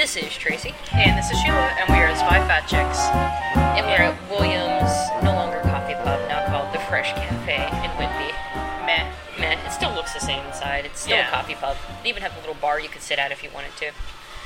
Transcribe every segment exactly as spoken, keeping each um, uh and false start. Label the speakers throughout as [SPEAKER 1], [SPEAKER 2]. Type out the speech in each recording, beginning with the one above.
[SPEAKER 1] This is Tracy.
[SPEAKER 2] And this is Sheila, and we are the Spy Fat Chicks.
[SPEAKER 1] And we're at Williams, no longer coffee pub, now called the Fresh Cafe in Whitby.
[SPEAKER 2] Meh.
[SPEAKER 1] Meh. It still looks the same inside. It's still
[SPEAKER 2] Yeah.
[SPEAKER 1] a coffee pub. They even have a little bar you could sit at if you wanted to.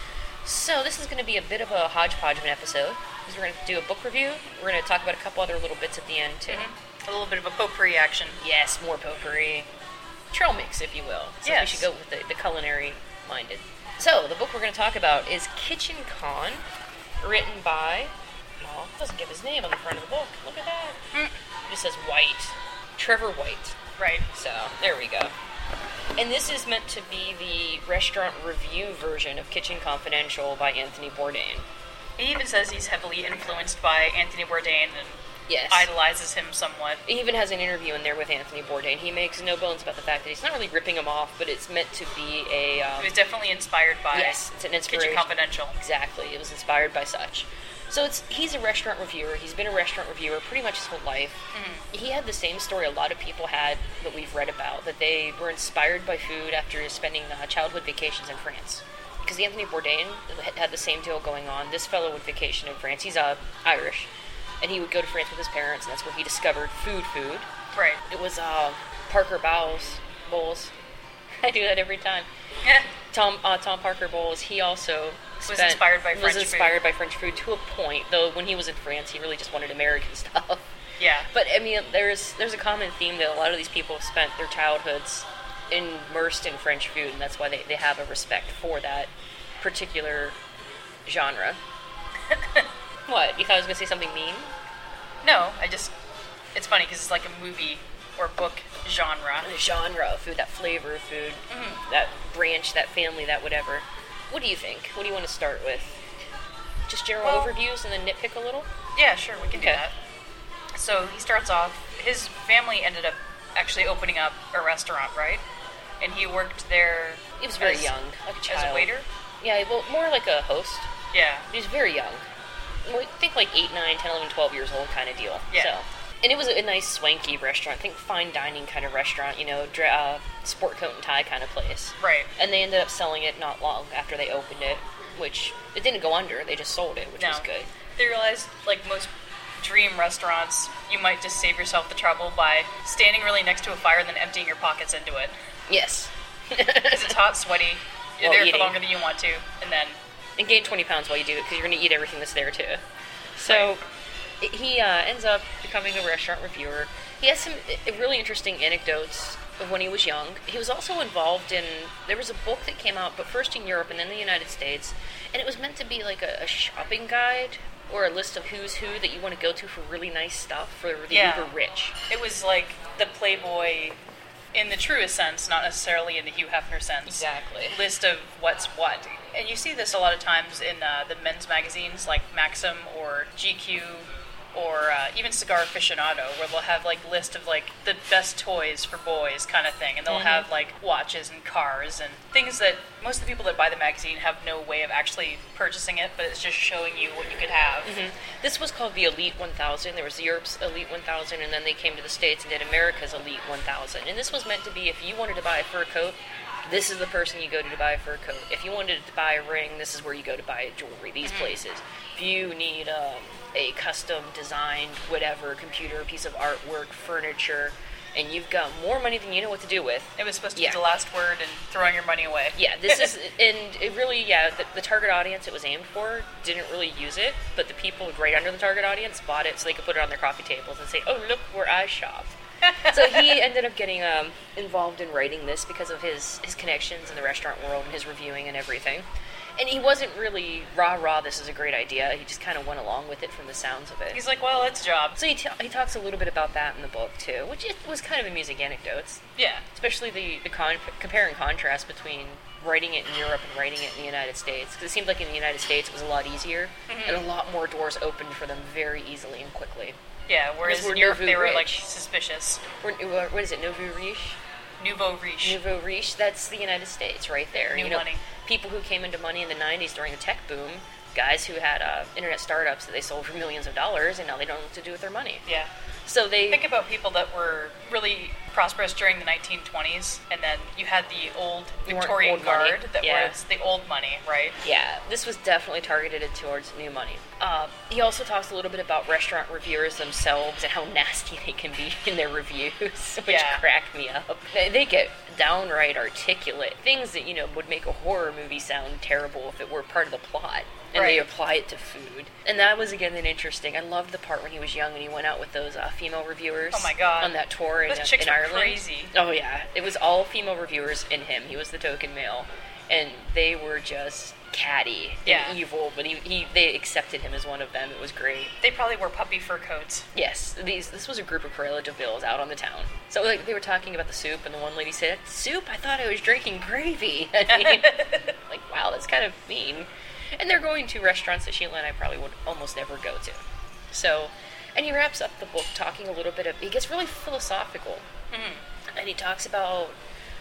[SPEAKER 1] So this is going to be a bit of a hodgepodge of an episode, because we're going to do a book review. We're going to talk about a couple other little bits at the end, too.
[SPEAKER 2] Mm-hmm. A little bit of a potpourri action.
[SPEAKER 1] Yes, more potpourri. Trail mix, if you will. So
[SPEAKER 2] Yes.
[SPEAKER 1] we should go with the, the culinary-minded. So, the book we're going to talk about is Kitchen Con, written by, well, it doesn't give his name on the front of the book. Look at that.
[SPEAKER 2] Mm.
[SPEAKER 1] It just says White. Trevor White.
[SPEAKER 2] Right.
[SPEAKER 1] So, there we go. And this is meant to be the restaurant review version of Kitchen Confidential by Anthony Bourdain.
[SPEAKER 2] He even says he's heavily influenced by Anthony Bourdain and
[SPEAKER 1] Yes.
[SPEAKER 2] idolizes him somewhat.
[SPEAKER 1] He even has an interview in there with Anthony Bourdain. He makes no bones about the fact that he's not really ripping him off, but it's meant to be a... Um,
[SPEAKER 2] He was definitely inspired by
[SPEAKER 1] yes, it's an inspiration.
[SPEAKER 2] Kitchen Confidential.
[SPEAKER 1] Exactly. It was inspired by such. So it's he's a restaurant reviewer. He's been a restaurant reviewer pretty much his whole life. Mm-hmm. He had the same story a lot of people had that we've read about, that they were inspired by food after spending uh, childhood vacations in France. Because Anthony Bourdain had the same deal going on. This fellow would vacation in France. He's uh, Irish. And he would go to France with his parents, and that's where he discovered food food.
[SPEAKER 2] Right.
[SPEAKER 1] It was uh, Parker Bowles. Bowles. I do that every time. Tom uh, Tom Parker Bowles, he also
[SPEAKER 2] was inspired by French
[SPEAKER 1] was inspired
[SPEAKER 2] food.
[SPEAKER 1] by French food to a point, though when he was in France, he really just wanted American stuff.
[SPEAKER 2] Yeah.
[SPEAKER 1] But, I mean, there's there's a common theme that a lot of these people have spent their childhoods immersed in French food, and that's why they, they have a respect for that particular genre. What? You thought I was going to say something mean?
[SPEAKER 2] No, I just... It's funny because it's like a movie or book genre.
[SPEAKER 1] The genre of food, that flavor of food,
[SPEAKER 2] Mm-hmm.
[SPEAKER 1] that branch, that family, that whatever. What do you think? What do you want to start with? Just general
[SPEAKER 2] Well-
[SPEAKER 1] overviews and then nitpick a little?
[SPEAKER 2] Yeah, sure, we can do
[SPEAKER 1] Okay.
[SPEAKER 2] that. So he starts off, his family ended up actually opening up a restaurant, right? And he worked there...
[SPEAKER 1] He was very
[SPEAKER 2] as-
[SPEAKER 1] young, like a child.
[SPEAKER 2] As a waiter?
[SPEAKER 1] Yeah, well, more like a host.
[SPEAKER 2] Yeah.
[SPEAKER 1] He was very young. I think like eight, nine, ten, eleven, twelve years old kind of deal.
[SPEAKER 2] Yeah.
[SPEAKER 1] So. And it was a nice, swanky restaurant. I think fine dining kind of restaurant, you know, dra- uh, sport coat and tie kind of place.
[SPEAKER 2] Right.
[SPEAKER 1] And they ended up selling it not long after they opened it, which it didn't go under. They just sold it, which
[SPEAKER 2] No.
[SPEAKER 1] was good.
[SPEAKER 2] They realized, like most dream restaurants, you might just save yourself the trouble by standing really next to a fire and then emptying your pockets into it.
[SPEAKER 1] Yes.
[SPEAKER 2] Because it's hot, sweaty, you're
[SPEAKER 1] While
[SPEAKER 2] there
[SPEAKER 1] eating.
[SPEAKER 2] for longer than you want to, and then...
[SPEAKER 1] And gain twenty pounds while you do it, because you're going to eat everything that's there, too. So, it, he uh, ends up becoming a restaurant reviewer. He has some uh, really interesting anecdotes of when he was young. He was also involved in... There was a book that came out, but first in Europe and then the United States, and it was meant to be like a, a shopping guide or a list of who's who that you want to go to for really nice stuff for the
[SPEAKER 2] Yeah.
[SPEAKER 1] uber rich.
[SPEAKER 2] It was like the Playboy, in the truest sense, not necessarily in the Hugh Hefner sense.
[SPEAKER 1] Exactly.
[SPEAKER 2] List of what's what. And you see this a lot of times in uh, the men's magazines like Maxim or G Q or uh, even Cigar Aficionado, where they'll have like list of like the best toys for boys kind of thing, and they'll
[SPEAKER 1] Mm-hmm.
[SPEAKER 2] have like watches and cars and things that most of the people that buy the magazine have no way of actually purchasing it, but it's just showing you what you could have.
[SPEAKER 1] Mm-hmm. This was called the Elite one thousand. There was Europe's Elite one thousand, and then they came to the States and did America's Elite one thousand. And this was meant to be if you wanted to buy a fur coat, this is the person you go to to buy a fur coat. If you wanted to buy a ring, this is where you go to buy jewelry, these
[SPEAKER 2] Mm-hmm.
[SPEAKER 1] places. If you need um, a custom designed whatever, computer, piece of artwork, furniture, and you've got more money than you know what to do with,
[SPEAKER 2] It was supposed to
[SPEAKER 1] Yeah.
[SPEAKER 2] be the last word and throwing your money away.
[SPEAKER 1] yeah, this is, and it really, yeah, the, the target audience it was aimed for didn't really use it, but the people right under the target audience bought it so they could put it on their coffee tables and say, oh, look where I shop. So he ended up getting um, involved in writing this because of his, his connections in the restaurant world and his reviewing and everything. And he wasn't really rah-rah, this is a great idea. He just kind of went along with it from the sounds of it.
[SPEAKER 2] He's like, well, it's a job.
[SPEAKER 1] So he, t- he talks a little bit about that in the book, too, which it was kind of amusing anecdotes.
[SPEAKER 2] Yeah.
[SPEAKER 1] Especially the, the con- compare and contrast between writing it in Europe and writing it in the United States. Because it seemed like in the United States it was a lot easier,
[SPEAKER 2] Mm-hmm.
[SPEAKER 1] and a lot more doors opened for them very easily and quickly.
[SPEAKER 2] Yeah, whereas
[SPEAKER 1] Because we're
[SPEAKER 2] in Europe
[SPEAKER 1] nouveau
[SPEAKER 2] they were,
[SPEAKER 1] rich.
[SPEAKER 2] like, suspicious.
[SPEAKER 1] We're, uh, what is it, nouveau riche?
[SPEAKER 2] Nouveau riche.
[SPEAKER 1] Nouveau riche, that's the United States right there.
[SPEAKER 2] New
[SPEAKER 1] you know,
[SPEAKER 2] money.
[SPEAKER 1] People who came into money in the nineties during the tech boom, guys who had uh, internet startups that they sold for millions of dollars, and now they don't know what to do with their money.
[SPEAKER 2] Yeah.
[SPEAKER 1] So they...
[SPEAKER 2] Think about people that were really prosperous during the nineteen twenties, and then you had the old
[SPEAKER 1] You want
[SPEAKER 2] Victorian
[SPEAKER 1] old money.
[SPEAKER 2] Guard that
[SPEAKER 1] Yeah.
[SPEAKER 2] was the old money, right?
[SPEAKER 1] Yeah, this was definitely targeted towards new money. Uh, he also talks a little bit about restaurant reviewers themselves and how nasty they can be in their reviews, which
[SPEAKER 2] Yeah.
[SPEAKER 1] crack me up. They, they get downright articulate things that, you know, would make a horror movie sound terrible if it were part of the plot. And they
[SPEAKER 2] Right.
[SPEAKER 1] apply it to food. And that was, again, an interesting. I loved the part when he was young and he went out with those uh, female reviewers.
[SPEAKER 2] Oh my God.
[SPEAKER 1] On that tour in,
[SPEAKER 2] Those
[SPEAKER 1] uh,
[SPEAKER 2] chicks
[SPEAKER 1] in
[SPEAKER 2] were
[SPEAKER 1] Ireland.
[SPEAKER 2] crazy.
[SPEAKER 1] Oh, yeah. It was all female reviewers in him. He was the token male. And they were just catty and
[SPEAKER 2] Yeah.
[SPEAKER 1] evil, but he, he they accepted him as one of them. It was great.
[SPEAKER 2] They probably wore puppy fur coats.
[SPEAKER 1] Yes, these this was a group of Cruella de Vil's out on the town. So like they were talking about the soup, and the one lady said, "Soup? I thought I was drinking gravy." I mean, like, wow, that's kind of mean. And they're going to restaurants that Sheila and I probably would almost never go to. So, and he wraps up the book talking a little bit of. He gets really philosophical,
[SPEAKER 2] Mm-hmm.
[SPEAKER 1] and he talks about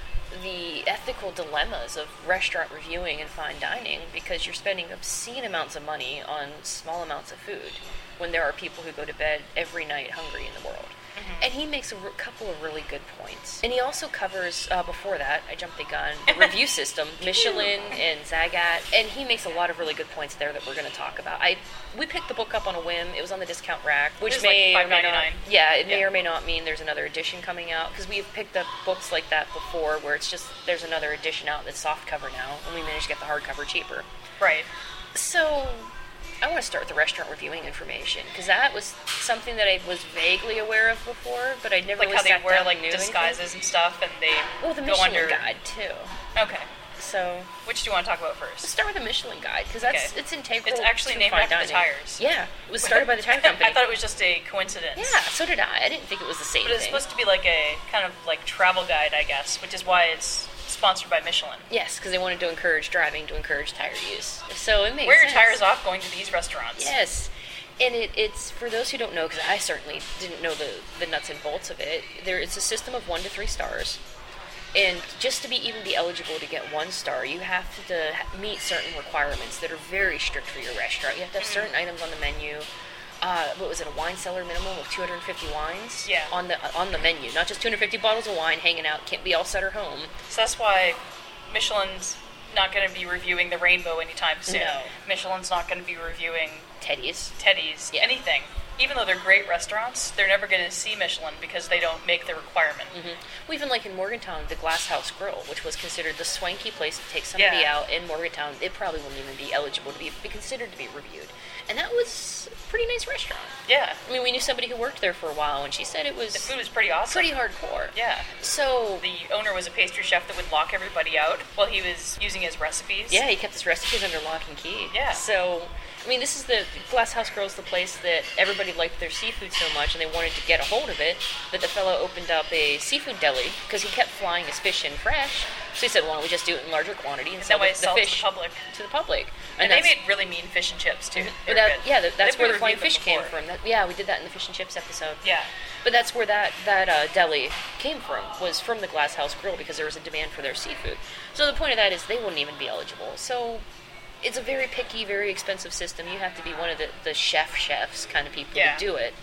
[SPEAKER 1] the ethical dilemmas of restaurant reviewing and fine dining, because you're spending obscene amounts of money on small amounts of food when there are people who go to bed every night hungry in the world.
[SPEAKER 2] Mm-hmm.
[SPEAKER 1] And he makes a r- couple of really good points. And he also covers, uh, before that, I jumped the gun, the review system, Michelin and Zagat. And he makes a lot of really good points there that we're going to talk about. I We picked the book up on a whim. It was on the discount rack, which
[SPEAKER 2] was
[SPEAKER 1] may
[SPEAKER 2] like
[SPEAKER 1] or may not...
[SPEAKER 2] five ninety-nine.
[SPEAKER 1] Yeah, it may
[SPEAKER 2] Yeah.
[SPEAKER 1] or may not mean there's another edition coming out, because we've picked up books like that before where it's just, there's another edition out that's soft cover now, and we managed to get the hardcover cheaper.
[SPEAKER 2] Right.
[SPEAKER 1] So, I want to start with the restaurant reviewing information, because that was something that I was vaguely aware of before, but I never
[SPEAKER 2] Like
[SPEAKER 1] really
[SPEAKER 2] how they
[SPEAKER 1] sat
[SPEAKER 2] wear
[SPEAKER 1] down
[SPEAKER 2] like
[SPEAKER 1] and knew
[SPEAKER 2] disguises
[SPEAKER 1] anything.
[SPEAKER 2] and stuff, and they
[SPEAKER 1] Well, the
[SPEAKER 2] go
[SPEAKER 1] Michelin
[SPEAKER 2] under.
[SPEAKER 1] Guide, too.
[SPEAKER 2] Okay.
[SPEAKER 1] So,
[SPEAKER 2] Which do you want to talk about
[SPEAKER 1] let's
[SPEAKER 2] first?
[SPEAKER 1] start with the Michelin Guide, because that's
[SPEAKER 2] Okay.
[SPEAKER 1] it's integral.
[SPEAKER 2] It's actually
[SPEAKER 1] to
[SPEAKER 2] named
[SPEAKER 1] fine
[SPEAKER 2] after the
[SPEAKER 1] dining.
[SPEAKER 2] tires.
[SPEAKER 1] Yeah, it was started by the tire company.
[SPEAKER 2] I thought it was just a coincidence.
[SPEAKER 1] Yeah, so did I. I didn't think it was the same
[SPEAKER 2] But it's
[SPEAKER 1] thing.
[SPEAKER 2] supposed to be like a kind of like travel guide, I guess, which is why it's sponsored by Michelin.
[SPEAKER 1] Yes, because they wanted to encourage driving, to encourage tire use. So it makes
[SPEAKER 2] Wear your
[SPEAKER 1] sense.
[SPEAKER 2] tires off going to these restaurants.
[SPEAKER 1] Yes. And it, it's, for those who don't know, because I certainly didn't know the, the nuts and bolts of it, there it's a system of one to three stars. And just to be even be eligible to get one star, you have to ha- meet certain requirements that are very strict for your restaurant. You have to have certain items on the menu. Uh, what was it, a wine cellar minimum of two hundred fifty wines?
[SPEAKER 2] Yeah.
[SPEAKER 1] On the on the menu, not just two hundred fifty bottles of wine hanging out. Can't be all set or home.
[SPEAKER 2] So that's why Michelin's not going to be reviewing the Rainbow anytime soon.
[SPEAKER 1] No.
[SPEAKER 2] Michelin's not going to be reviewing
[SPEAKER 1] Teddy's.
[SPEAKER 2] Teddy's,
[SPEAKER 1] Yeah.
[SPEAKER 2] anything. Even though they're great restaurants, they're never going to see Michelin because they don't make the requirement.
[SPEAKER 1] Mm-hmm. Well, even like in Morgantown, the Glass House Grill, which was considered the swanky place to take somebody
[SPEAKER 2] Yeah.
[SPEAKER 1] out in Morgantown, it probably wouldn't even be eligible to be, be considered to be reviewed. And that was a pretty nice restaurant.
[SPEAKER 2] Yeah.
[SPEAKER 1] I mean, we knew somebody who worked there for a while, and she said it was
[SPEAKER 2] The food was pretty awesome.
[SPEAKER 1] pretty hardcore.
[SPEAKER 2] Yeah.
[SPEAKER 1] So,
[SPEAKER 2] The owner was a pastry chef that would lock everybody out while he was using his recipes.
[SPEAKER 1] yeah, he kept his recipes under lock and key.
[SPEAKER 2] Yeah.
[SPEAKER 1] So, I mean, this is the Glass House Grill is the place that everybody liked their seafood so much, and they wanted to get a hold of it, that the fellow opened up a seafood deli, because he kept flying his fish in fresh. So he said, why don't we just do it in larger quantity and,
[SPEAKER 2] And
[SPEAKER 1] sell
[SPEAKER 2] that way
[SPEAKER 1] the,
[SPEAKER 2] it
[SPEAKER 1] the
[SPEAKER 2] sells to
[SPEAKER 1] fish
[SPEAKER 2] the public.
[SPEAKER 1] to the public.
[SPEAKER 2] And, they
[SPEAKER 1] that's-
[SPEAKER 2] made really mean fish and chips, too. They
[SPEAKER 1] but
[SPEAKER 2] were
[SPEAKER 1] that,
[SPEAKER 2] good.
[SPEAKER 1] yeah, that, that's
[SPEAKER 2] I think
[SPEAKER 1] where
[SPEAKER 2] we
[SPEAKER 1] the flying
[SPEAKER 2] reviewed them
[SPEAKER 1] fish came
[SPEAKER 2] before.
[SPEAKER 1] from. That, yeah, we did that in the fish and chips episode.
[SPEAKER 2] Yeah.
[SPEAKER 1] But that's where that that uh, deli came from, was from the Glass House Grill, because there was a demand for their seafood. So the point of that is they wouldn't even be eligible. So it's a very picky, very expensive system. You have to be one of the, the chef chefs kind of people
[SPEAKER 2] Yeah.
[SPEAKER 1] to do it.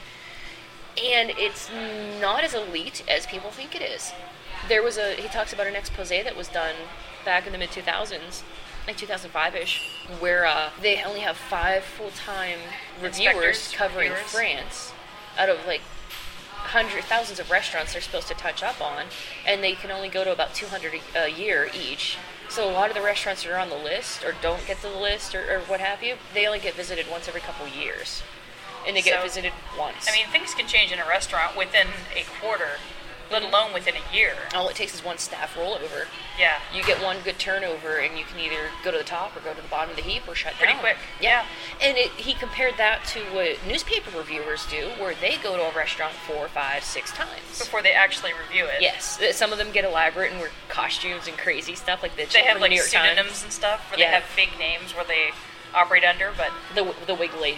[SPEAKER 1] And it's not as elite as people think it is. There was a, he talks about an expose that was done back in the mid two thousands, like two thousand five-ish, where uh, they only have five full-time reviewers
[SPEAKER 2] Inspectors,
[SPEAKER 1] covering
[SPEAKER 2] reviewers.
[SPEAKER 1] France out of like hundreds, thousands of restaurants they're supposed to touch up on, and they can only go to about two hundred a, a year each. So a lot of the restaurants that are on the list or don't get to the list or, or what have you, they only get visited once every couple years. And they get
[SPEAKER 2] So,
[SPEAKER 1] visited once.
[SPEAKER 2] I mean, things can change in a restaurant within a quarter, let alone within a year.
[SPEAKER 1] all it takes is one staff rollover.
[SPEAKER 2] Yeah.
[SPEAKER 1] You get one good turnover, and you can either go to the top or go to the bottom of the heap or shut
[SPEAKER 2] Pretty
[SPEAKER 1] down.
[SPEAKER 2] quick,
[SPEAKER 1] Yeah. And it, he compared that to what newspaper reviewers do, where they go to a restaurant four, five, six times.
[SPEAKER 2] Before they actually review it.
[SPEAKER 1] Yes. Some of them get elaborate and wear costumes and crazy stuff, like the
[SPEAKER 2] They have
[SPEAKER 1] from
[SPEAKER 2] like
[SPEAKER 1] the New York
[SPEAKER 2] pseudonyms
[SPEAKER 1] Times.
[SPEAKER 2] and stuff, where
[SPEAKER 1] Yeah.
[SPEAKER 2] they have fake names where they operate under, but
[SPEAKER 1] The the wig lady.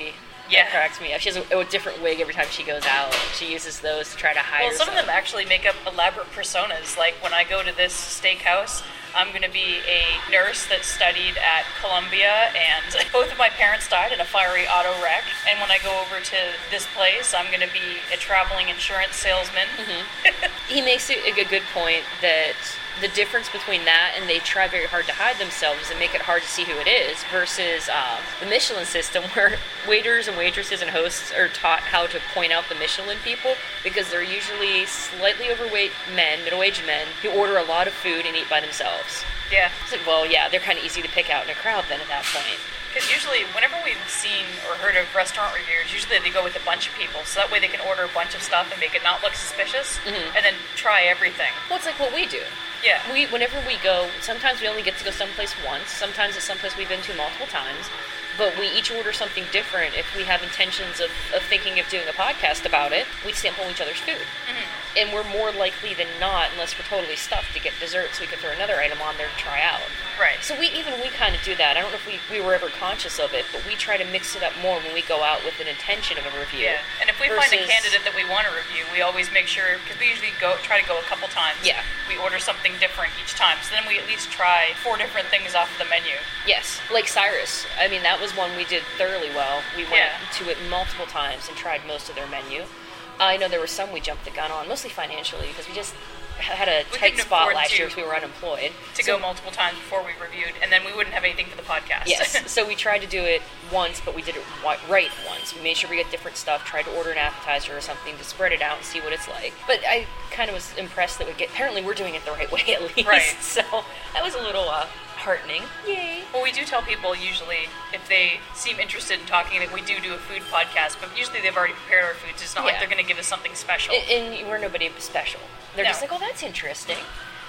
[SPEAKER 2] Yeah.
[SPEAKER 1] That cracks me up. She has a, a different wig every time she goes out. She uses those to try to hide
[SPEAKER 2] Well, some
[SPEAKER 1] herself.
[SPEAKER 2] of them actually make up elaborate personas. Like when I go to this steakhouse, I'm going to be a nurse that studied at Columbia, and both of my parents died in a fiery auto wreck. And when I go over to this place, I'm going to be a traveling insurance salesman.
[SPEAKER 1] Mm-hmm. He makes a, a good point that the difference between that and they try very hard to hide themselves and make it hard to see who it is versus uh, the Michelin system, where waiters and waitresses and hosts are taught how to point out the Michelin people, because they're usually slightly overweight men, middle-aged men, who order a lot of food and eat by themselves.
[SPEAKER 2] Yeah.
[SPEAKER 1] It's like, well, yeah, they're kind of easy to pick out in a crowd then at that point.
[SPEAKER 2] Because usually, whenever we've seen or heard of restaurant reviewers, usually they go with a bunch of people, so that way they can order a bunch of stuff and make it not look suspicious,
[SPEAKER 1] Mhm.
[SPEAKER 2] and then try everything.
[SPEAKER 1] Well, it's like what we do.
[SPEAKER 2] Yeah.
[SPEAKER 1] We, whenever we go, sometimes we only get to go someplace once. Sometimes it's someplace we've been to multiple times. But we each order something different. If we have intentions of, of thinking of doing a podcast about it, we sample each other's food.
[SPEAKER 2] Mm-hmm.
[SPEAKER 1] And we're more likely than not, unless we're totally stuffed, to get dessert so we can throw another item on there to try out.
[SPEAKER 2] Right.
[SPEAKER 1] So we even we kind of do that. I don't know if we, we were ever conscious of it, but we try to mix it up more when we go out with an intention of a review.
[SPEAKER 2] Yeah, and if we find a
[SPEAKER 1] versus-
[SPEAKER 2] candidate that we want to review, we always make sure, because we usually go try to go a couple times.
[SPEAKER 1] Yeah.
[SPEAKER 2] We order something different each time, so then we at least try four different things off of the menu.
[SPEAKER 1] Yes, like Cyrus. I mean, that was one we did thoroughly well. We went
[SPEAKER 2] Yeah.
[SPEAKER 1] to it multiple times and tried most of their menu. I know there were some we jumped the gun on, mostly financially, because we just had a
[SPEAKER 2] We
[SPEAKER 1] tight
[SPEAKER 2] couldn't
[SPEAKER 1] spot
[SPEAKER 2] afford
[SPEAKER 1] last
[SPEAKER 2] to-
[SPEAKER 1] year because we were unemployed.
[SPEAKER 2] To
[SPEAKER 1] So-
[SPEAKER 2] go multiple times before we reviewed, and then we wouldn't have anything for the podcast.
[SPEAKER 1] Yes, so we tried to do it once, but we did it wi- right once. We made sure we get different stuff, tried to order an appetizer or something to spread it out and see what it's like. But I kind of was impressed that we get, apparently we're doing it the right way at least.
[SPEAKER 2] Right.
[SPEAKER 1] So that was a little uh, heartening. Yay.
[SPEAKER 2] Well, we do tell people usually, if they seem interested in talking, that we do do a food podcast, but usually they've already prepared our foods. It's not like
[SPEAKER 1] Yeah.
[SPEAKER 2] they're going to give us something special.
[SPEAKER 1] And, and we're nobody special. They're
[SPEAKER 2] No.
[SPEAKER 1] just like, oh, that's interesting.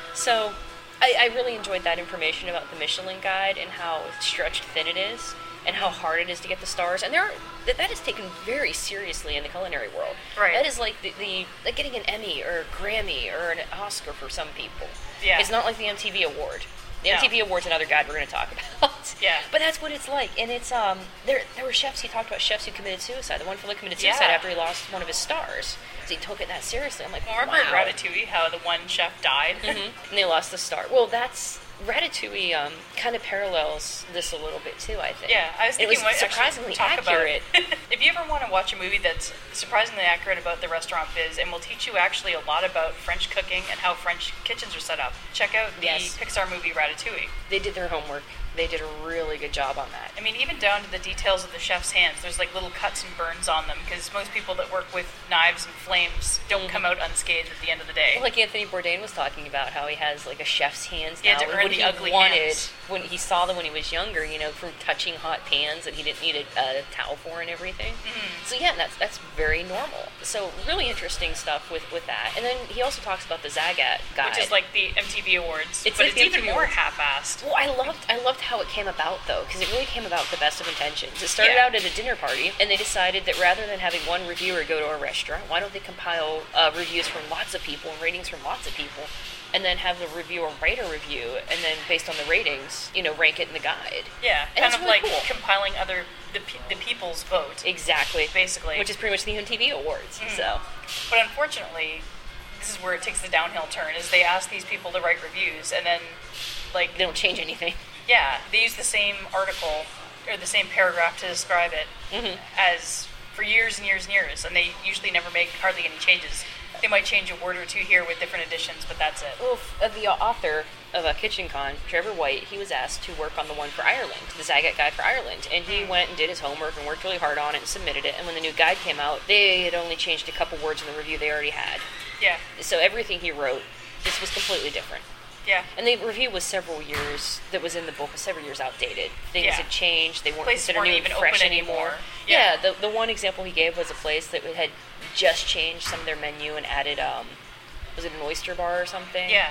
[SPEAKER 1] So I, I really enjoyed that information about the Michelin Guide and how stretched thin it is and how hard it is to get the stars. And there are, that, that is taken very seriously in the culinary world.
[SPEAKER 2] Right.
[SPEAKER 1] That is like the, the like getting an Emmy or a Grammy or an Oscar for some people.
[SPEAKER 2] Yeah.
[SPEAKER 1] It's not like the M T V Award. The
[SPEAKER 2] No.
[SPEAKER 1] M T V Award's another guide we're going to talk about.
[SPEAKER 2] Yeah.
[SPEAKER 1] But that's what it's like. And it's, um, there there were chefs, he talked about chefs who committed suicide. The one fellow committed suicide
[SPEAKER 2] Yeah.
[SPEAKER 1] after he lost one of his stars. So he took it that seriously. I'm like,
[SPEAKER 2] Well, remember
[SPEAKER 1] wow.
[SPEAKER 2] in Ratatouille, how the one chef died?
[SPEAKER 1] Mhm. And they lost the star. Well, that's Ratatouille. Um, kind of parallels this a little bit too. I think.
[SPEAKER 2] Yeah, I was
[SPEAKER 1] And
[SPEAKER 2] thinking
[SPEAKER 1] it
[SPEAKER 2] what
[SPEAKER 1] was surprisingly
[SPEAKER 2] talk
[SPEAKER 1] accurate.
[SPEAKER 2] About if you ever want to watch a movie that's surprisingly accurate about the restaurant biz and will teach you actually a lot about French cooking and how French kitchens are set up, check out the
[SPEAKER 1] Yes.
[SPEAKER 2] Pixar movie Ratatouille.
[SPEAKER 1] They did their homework. They did a really good job on that.
[SPEAKER 2] I mean, even down to the details of the chef's hands. There's like little cuts and burns on them because most people that work with knives and flames don't
[SPEAKER 1] Mhm.
[SPEAKER 2] come out unscathed at the end of the day.
[SPEAKER 1] Well, like Anthony Bourdain was talking about how he has like a chef's hands
[SPEAKER 2] He
[SPEAKER 1] now.
[SPEAKER 2] had to
[SPEAKER 1] and
[SPEAKER 2] earn
[SPEAKER 1] what
[SPEAKER 2] the
[SPEAKER 1] he
[SPEAKER 2] ugly
[SPEAKER 1] wanted
[SPEAKER 2] hands.
[SPEAKER 1] when he saw them when he was younger, you know, from touching hot pans that he didn't need a, a towel for and everything.
[SPEAKER 2] Mhm.
[SPEAKER 1] So yeah, that's that's very normal. So really interesting stuff with, with that. And then he also talks about the Zagat guide.
[SPEAKER 2] Which is like the M T V Awards,
[SPEAKER 1] It's
[SPEAKER 2] but
[SPEAKER 1] like
[SPEAKER 2] it's
[SPEAKER 1] the
[SPEAKER 2] even
[SPEAKER 1] M T V
[SPEAKER 2] more
[SPEAKER 1] Awards.
[SPEAKER 2] half-assed.
[SPEAKER 1] Well, I loved I loved how it came about though, because it really came about with the best of intentions. It started
[SPEAKER 2] Yeah.
[SPEAKER 1] out at a dinner party, and they decided that rather than having one reviewer go to a restaurant, why don't they compile uh, reviews from lots of people and ratings from lots of people, and then have the reviewer write a review, and then based on the ratings, you know, rank it in the guide.
[SPEAKER 2] Yeah,
[SPEAKER 1] And
[SPEAKER 2] kind
[SPEAKER 1] it's
[SPEAKER 2] of
[SPEAKER 1] really
[SPEAKER 2] like
[SPEAKER 1] cool.
[SPEAKER 2] compiling other the pe- the people's vote,
[SPEAKER 1] Exactly.
[SPEAKER 2] basically.
[SPEAKER 1] Which is pretty much the M T V Awards.
[SPEAKER 2] Mm.
[SPEAKER 1] So
[SPEAKER 2] But unfortunately, this is where it takes the downhill turn. Is they ask these people to write reviews, and then like
[SPEAKER 1] they don't change anything.
[SPEAKER 2] yeah, they use the same article or the same paragraph to describe it
[SPEAKER 1] hmm
[SPEAKER 2] as for years and years and years, and they usually never make hardly any changes. They might change a word or two here with different additions, but that's it.
[SPEAKER 1] Well, f- uh, the author of uh, Kitchen Con, Trevor White, he was asked to work on the one for Ireland, the Zagat guide for Ireland, and he went and did his homework and worked really hard on it and submitted it. And when the new guide came out, they had only changed a couple words in the review they already had.
[SPEAKER 2] Yeah,
[SPEAKER 1] So everything he wrote just was completely different.
[SPEAKER 2] yeah.
[SPEAKER 1] And the review was several years, that was in the book, was several years outdated. Things
[SPEAKER 2] Yeah.
[SPEAKER 1] had changed, they weren't
[SPEAKER 2] Places
[SPEAKER 1] considered
[SPEAKER 2] weren't
[SPEAKER 1] new
[SPEAKER 2] even
[SPEAKER 1] and fresh
[SPEAKER 2] open
[SPEAKER 1] anymore.
[SPEAKER 2] anymore.
[SPEAKER 1] Yeah,
[SPEAKER 2] Yeah.
[SPEAKER 1] the, the one example he gave was a place that had just changed some of their menu and added, um, was it an oyster bar or something?
[SPEAKER 2] Yeah.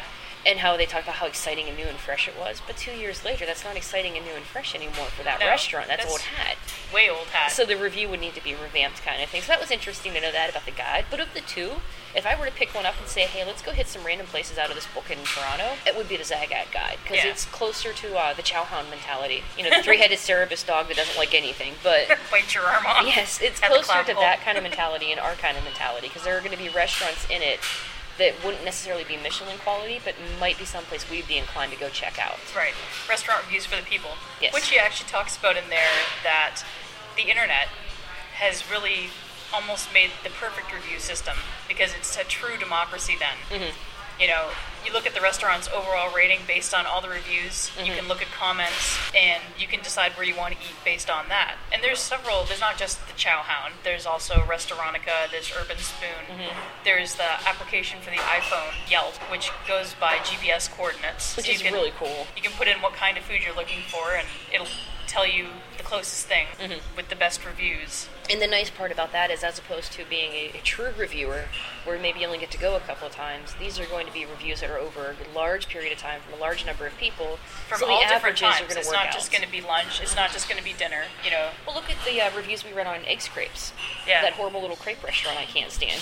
[SPEAKER 1] and how they talked about how exciting and new and fresh it was. But two years later, that's not exciting and new and fresh anymore for that
[SPEAKER 2] No,
[SPEAKER 1] restaurant. That's,
[SPEAKER 2] that's
[SPEAKER 1] old hat.
[SPEAKER 2] Way old hat.
[SPEAKER 1] So the review would need to be revamped kind of thing. So that was interesting to know that about the guide. But of the two, if I were to pick one up and say, hey, let's go hit some random places out of this book in Toronto, it would be the Zagat guide. Because
[SPEAKER 2] Yeah.
[SPEAKER 1] it's closer to uh, the Chowhound mentality. You know, the three-headed Cerebus dog that doesn't like anything. But
[SPEAKER 2] Bite your arm off.
[SPEAKER 1] yes, it's
[SPEAKER 2] At the
[SPEAKER 1] closer to
[SPEAKER 2] clavicle.
[SPEAKER 1] that kind of mentality and our kind of mentality. Because there are going to be restaurants in it that wouldn't necessarily be Michelin quality, but might be someplace we'd be inclined to go check out.
[SPEAKER 2] Right. Restaurant reviews for the people.
[SPEAKER 1] Yes.
[SPEAKER 2] Which he actually talks about in there that the internet has really almost made the perfect review system because it's a true democracy then.
[SPEAKER 1] Mhm.
[SPEAKER 2] You know, you look at the restaurant's overall rating based on all the reviews, you
[SPEAKER 1] Mhm.
[SPEAKER 2] can look at comments, and you can decide where you want to eat based on that. And there's several, there's not just the Chowhound, there's also Restaurantica, there's Urban Spoon,
[SPEAKER 1] Mhm.
[SPEAKER 2] there's the application for the iPhone, Yelp, which goes by G P S coordinates.
[SPEAKER 1] Which
[SPEAKER 2] So you
[SPEAKER 1] is
[SPEAKER 2] can-
[SPEAKER 1] really cool.
[SPEAKER 2] You can put in what kind of food you're looking for, and it'll tell you the closest thing
[SPEAKER 1] Mhm.
[SPEAKER 2] with the best reviews.
[SPEAKER 1] And the nice part about that is, as opposed to being a, a true reviewer, where maybe you only get to go a couple of times, these are going to be reviews that are over a large period of time from a large number of people.
[SPEAKER 2] From
[SPEAKER 1] so
[SPEAKER 2] all
[SPEAKER 1] the
[SPEAKER 2] different
[SPEAKER 1] averages are
[SPEAKER 2] times.
[SPEAKER 1] going to
[SPEAKER 2] It's
[SPEAKER 1] work
[SPEAKER 2] not
[SPEAKER 1] out.
[SPEAKER 2] just going to be lunch. It's not just going to be dinner. You know.
[SPEAKER 1] Well, look at the uh, reviews we read on Egg Scrapes.
[SPEAKER 2] Yeah.
[SPEAKER 1] That horrible little crepe restaurant I can't stand.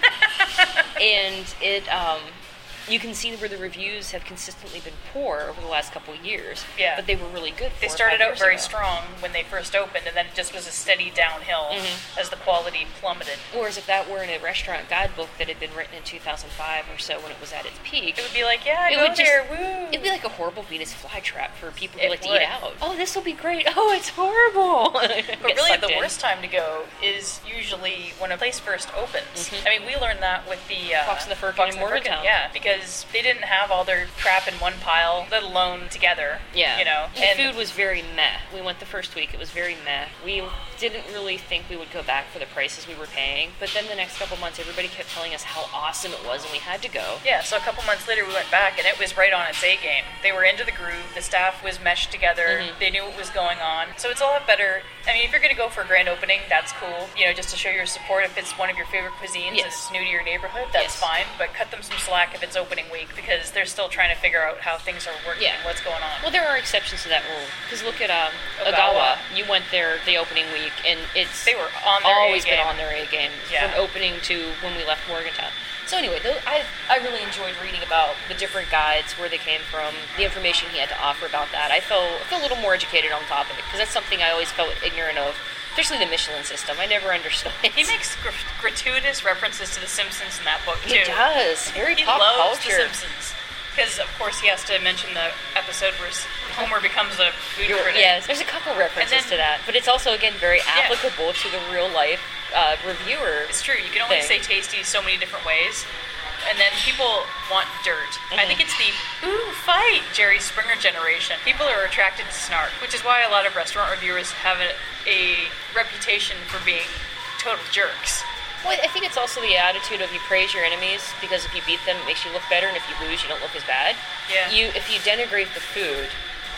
[SPEAKER 1] And it, um, you can see where the reviews have consistently been poor over the last couple of years.
[SPEAKER 2] Yeah.
[SPEAKER 1] But they were really good.
[SPEAKER 2] They
[SPEAKER 1] four or
[SPEAKER 2] started
[SPEAKER 1] five
[SPEAKER 2] out
[SPEAKER 1] years
[SPEAKER 2] very
[SPEAKER 1] ago.
[SPEAKER 2] strong when they first opened, and then it just was a steady downhill
[SPEAKER 1] Mhm.
[SPEAKER 2] as the quality plummeted.
[SPEAKER 1] Whereas if that were in a restaurant guidebook that had been written in two thousand five or so when it was at its peak,
[SPEAKER 2] It would be like, yeah,
[SPEAKER 1] It
[SPEAKER 2] go
[SPEAKER 1] would just-
[SPEAKER 2] there, woo.
[SPEAKER 1] it'd be like a horrible Venus flytrap for people
[SPEAKER 2] It
[SPEAKER 1] who like to
[SPEAKER 2] would.
[SPEAKER 1] eat out. Oh, this will be great. Oh, it's horrible.
[SPEAKER 2] But really, the worst time to go is usually when a place first opens.
[SPEAKER 1] Mhm.
[SPEAKER 2] I mean, we learned that with the uh,
[SPEAKER 1] Fox and the Firkin
[SPEAKER 2] Fox
[SPEAKER 1] in
[SPEAKER 2] and the Firkin,
[SPEAKER 1] Morgantown.
[SPEAKER 2] yeah, because they didn't have all their crap in one pile, let alone together.
[SPEAKER 1] Yeah.
[SPEAKER 2] you know.
[SPEAKER 1] The
[SPEAKER 2] And
[SPEAKER 1] food was very meh. We went the first week. It was very meh. We didn't really think we would go back for the prices we were paying. But then the next couple months, everybody kept telling us how awesome it was, and we had to go.
[SPEAKER 2] yeah, so a couple months later, we went back, and it was right on its A game. They were into the groove. The staff was meshed together.
[SPEAKER 1] Mhm.
[SPEAKER 2] They knew what was going on. So it's a lot better. I mean, if you're going to go for a grand opening, that's cool. You know, just to show your support. If it's one of your favorite cuisines,
[SPEAKER 1] Yes.
[SPEAKER 2] it's new to your neighborhood, that's
[SPEAKER 1] Yes.
[SPEAKER 2] fine. But cut them some slack if it's opening week because they're still trying to figure out how things are working
[SPEAKER 1] Yeah.
[SPEAKER 2] and what's going on.
[SPEAKER 1] Well, there are exceptions to that rule. Because look at um,
[SPEAKER 2] Ogawa.
[SPEAKER 1] Ogawa. You went there the opening week, and it's
[SPEAKER 2] They were on their
[SPEAKER 1] always
[SPEAKER 2] A game.
[SPEAKER 1] been on their A game
[SPEAKER 2] Yeah.
[SPEAKER 1] from opening to when we left Morgantown. So anyway, though, I I really enjoyed reading about the different guides, where they came from, the information he had to offer about that. I felt, I felt a little more educated on the topic, because that's something I always felt ignorant of, especially the Michelin system. I never understood it.
[SPEAKER 2] He makes gr- gratuitous references to The Simpsons in that book, too.
[SPEAKER 1] He does. Very
[SPEAKER 2] He
[SPEAKER 1] pop
[SPEAKER 2] loves
[SPEAKER 1] culture.
[SPEAKER 2] The Simpsons. Because, of course, he has to mention the episode where s- Homer becomes a food
[SPEAKER 1] You're-
[SPEAKER 2] critic.
[SPEAKER 1] yes, there's a couple references
[SPEAKER 2] And then-
[SPEAKER 1] to that, but it's also, again, very applicable to the real life uh, reviewer.
[SPEAKER 2] It's true. You can only
[SPEAKER 1] thing.
[SPEAKER 2] say tasty so many different ways. And then people want dirt. I
[SPEAKER 1] Mhm.
[SPEAKER 2] think it's the, ooh, fight, Jerry Springer generation. People are attracted to snark, which is why a lot of restaurant reviewers have a, a reputation for being total jerks.
[SPEAKER 1] Well, I think it's also the attitude of you praise your enemies, because if you beat them, it makes you look better, and if you lose, you don't look as bad.
[SPEAKER 2] Yeah.
[SPEAKER 1] You, if you denigrate the food,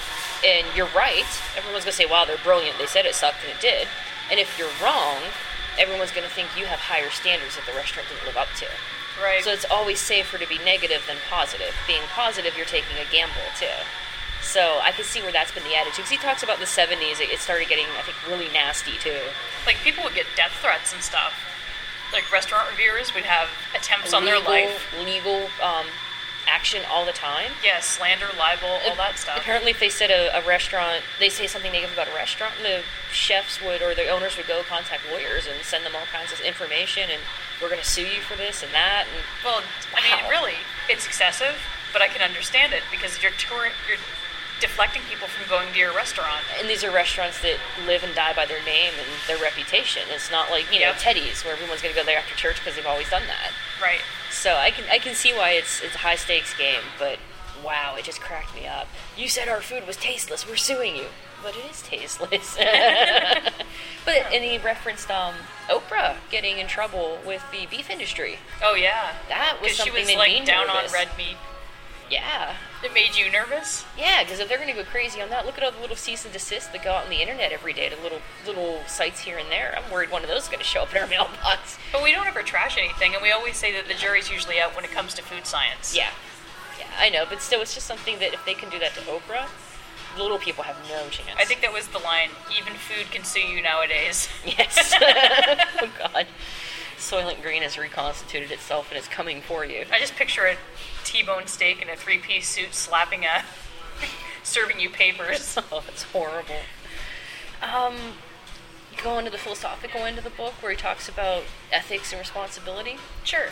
[SPEAKER 1] and you're right, everyone's gonna say, "Wow, they're brilliant. They said it sucked, and it did." And if you're wrong, everyone's gonna think you have higher standards that the restaurant didn't live up to.
[SPEAKER 2] Right.
[SPEAKER 1] So it's always safer to be negative than positive. Being positive, you're taking a gamble too. So I can see where that's been the attitude. Because he talks about the seventies, it it started getting, I think, really nasty too.
[SPEAKER 2] like, people would get death threats and stuff. Like, restaurant reviewers would have attempts on their
[SPEAKER 1] legal,
[SPEAKER 2] life.
[SPEAKER 1] legal um, action all the time.
[SPEAKER 2] Yeah, slander, libel, all that stuff.
[SPEAKER 1] Apparently, if they said a, a restaurant, they say something negative about a restaurant, the chefs would, or the owners would go contact lawyers and send them all kinds of information, and we're going to sue you for this and that. And
[SPEAKER 2] Well, I mean,
[SPEAKER 1] Wow.
[SPEAKER 2] really, it's excessive, but I can understand it because you're touring, you're deflecting people from going to your restaurant.
[SPEAKER 1] and these are restaurants that live and die by their name and their reputation. It's not like, you know,
[SPEAKER 2] Yep.
[SPEAKER 1] Teddy's, where everyone's going to go there after church because they've always done that.
[SPEAKER 2] Right.
[SPEAKER 1] So I can I can see why it's it's a high stakes game, but wow, it just cracked me up. You said our food was tasteless. We're suing you, but it is tasteless. But and he referenced um, Oprah getting in trouble with the beef industry.
[SPEAKER 2] Oh, yeah.
[SPEAKER 1] That was
[SPEAKER 2] Because she
[SPEAKER 1] something
[SPEAKER 2] was,
[SPEAKER 1] that
[SPEAKER 2] like,
[SPEAKER 1] made me
[SPEAKER 2] down
[SPEAKER 1] nervous.
[SPEAKER 2] on red meat.
[SPEAKER 1] Yeah.
[SPEAKER 2] It made you nervous?
[SPEAKER 1] Yeah, because if they're going to go crazy on that, look at all the little cease and desist that go out on the internet every day to little little sites here and there. I'm worried one of those is going to show up in our mailbox.
[SPEAKER 2] But we don't ever trash anything, and we always say that the jury's usually out when it comes to food science.
[SPEAKER 1] Yeah. Yeah, I know, but still, it's just something that if they can do that to Oprah, little people have no chance.
[SPEAKER 2] I think that was the line, even food can sue you nowadays.
[SPEAKER 1] Yes. Oh, God. Soylent Green has reconstituted itself and it's coming for you.
[SPEAKER 2] I just picture a T-bone steak in a three-piece suit slapping a... serving you papers.
[SPEAKER 1] Oh, that's horrible. Um, you go into the philosophical end of the book where he talks about ethics and responsibility.
[SPEAKER 2] Sure.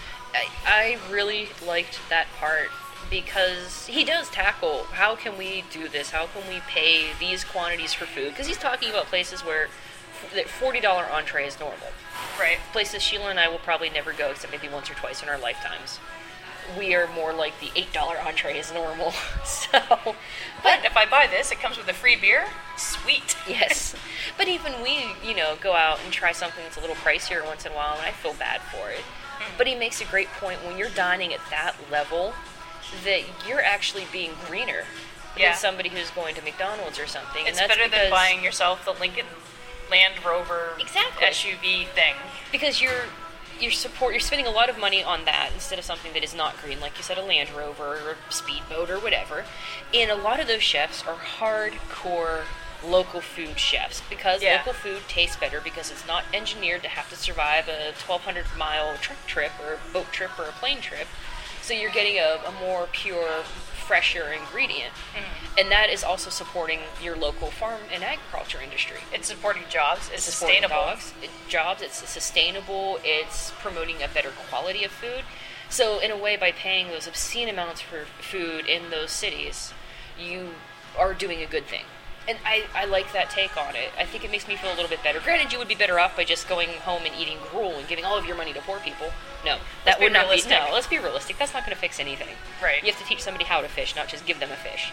[SPEAKER 1] I, I really liked that part because he does tackle how can we do this? How can we pay these quantities for food? Because he's talking about places where that forty dollars entree is normal.
[SPEAKER 2] Right.
[SPEAKER 1] Places Sheila and I will probably never go except maybe once or twice in our lifetimes. We are more like the eight dollars entree is normal. So, but,
[SPEAKER 2] but if I buy this, it comes with a free beer? Sweet.
[SPEAKER 1] Yes. But even we, you know, go out and try something that's a little pricier once in a while, and I feel bad for it. Mm. But he makes a great point when you're dining at that level that you're actually being greener
[SPEAKER 2] yeah.
[SPEAKER 1] than somebody who's going to McDonald's or something.
[SPEAKER 2] It's
[SPEAKER 1] and that's
[SPEAKER 2] better
[SPEAKER 1] because,
[SPEAKER 2] than buying yourself the Lincoln Land Rover
[SPEAKER 1] exactly.
[SPEAKER 2] S U V thing.
[SPEAKER 1] Because you're you're support you're spending a lot of money on that instead of something that is not green, like you said, a Land Rover or a speedboat or whatever. And a lot of those chefs are hardcore local food chefs because
[SPEAKER 2] yeah.
[SPEAKER 1] local food tastes better because it's not engineered to have to survive a twelve hundred mile truck trip or a boat trip or a plane trip. So you're getting a, a more pure, fresher ingredient. Mm. And that is also supporting your local farm and agriculture industry.
[SPEAKER 2] It's supporting jobs. It's,
[SPEAKER 1] it's
[SPEAKER 2] sustainable.
[SPEAKER 1] Dogs, it, jobs. It's sustainable. It's promoting a better quality of food. So in a way, by paying those obscene amounts for food in those cities, you are doing a good thing. And I, I like that take on it. I think it makes me feel a little bit better. Granted, you would be better off by just going home and eating gruel and giving all of your money to poor people. No, that would not be. No, let's be realistic. That's not going to fix anything.
[SPEAKER 2] Right.
[SPEAKER 1] You have to teach somebody how to fish, not just give them a fish.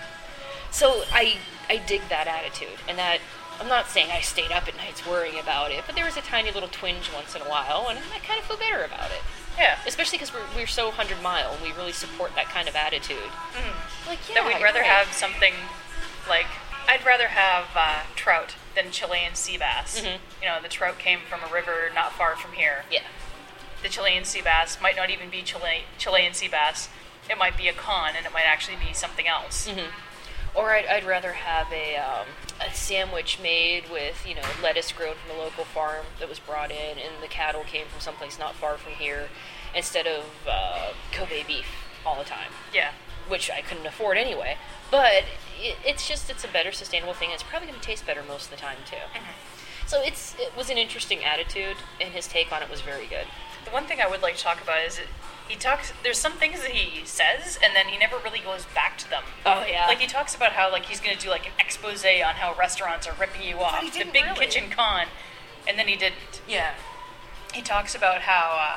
[SPEAKER 1] So I I dig that attitude, and that I'm not saying I stayed up at nights worrying about it, but there was a tiny little twinge once in a while, and I kind of feel better about it.
[SPEAKER 2] Yeah.
[SPEAKER 1] Especially because we're we're so hundred mile, and we really support that kind of attitude.
[SPEAKER 2] Mm.
[SPEAKER 1] Like yeah,
[SPEAKER 2] that we'd rather
[SPEAKER 1] right.
[SPEAKER 2] have something like. I'd rather have uh, trout than Chilean sea bass. Mm-hmm. You know, the trout came from a river not far from here.
[SPEAKER 1] Yeah.
[SPEAKER 2] The Chilean sea bass might not even be Chile- Chilean sea bass. It might be a con, and it might actually be something else.
[SPEAKER 1] Mm-hmm. Or I'd, I'd rather have a um, a sandwich made with, you know, lettuce grown from a local farm that was brought in, and the cattle came from someplace not far from here, instead of uh, Kobe beef all the time.
[SPEAKER 2] Yeah.
[SPEAKER 1] Which I couldn't afford anyway. But it, it's just, it's a better sustainable thing. It's probably going to taste better most of the time, too. Mm-hmm. So it's it was an interesting attitude, and his take on it was very good.
[SPEAKER 2] The one thing I would like to talk about is it, he talks, there's some things that he says, and then he never really goes back to them.
[SPEAKER 1] Oh, yeah.
[SPEAKER 2] Like, he talks about how, like, he's going to do, like, an expose on how restaurants are ripping you off. The big
[SPEAKER 1] really.
[SPEAKER 2] kitchen con. And then he didn't.
[SPEAKER 1] Yeah.
[SPEAKER 2] He talks about how, uh,